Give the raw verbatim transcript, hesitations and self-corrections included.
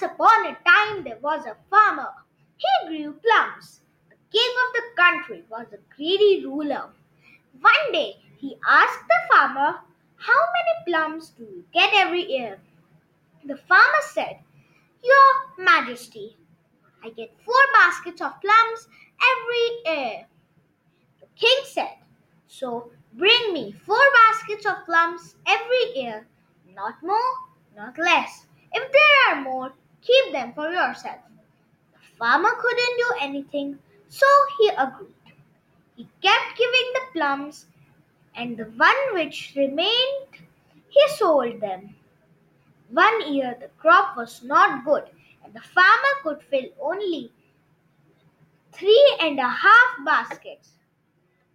upon a time there was a farmer. He grew plums. The king of the country was a greedy ruler. One day he asked the farmer, "How many plums do you get every year?" The farmer said, "Your Majesty, I get four baskets of plums every year." The king said, "So bring me four baskets of plums every year, not more, not less. If there are more, keep them for yourself." The farmer couldn't do anything, so he agreed. He kept giving the plums, and the one which remained, he sold them. One year the crop was not good, and the farmer could fill only three and a half baskets.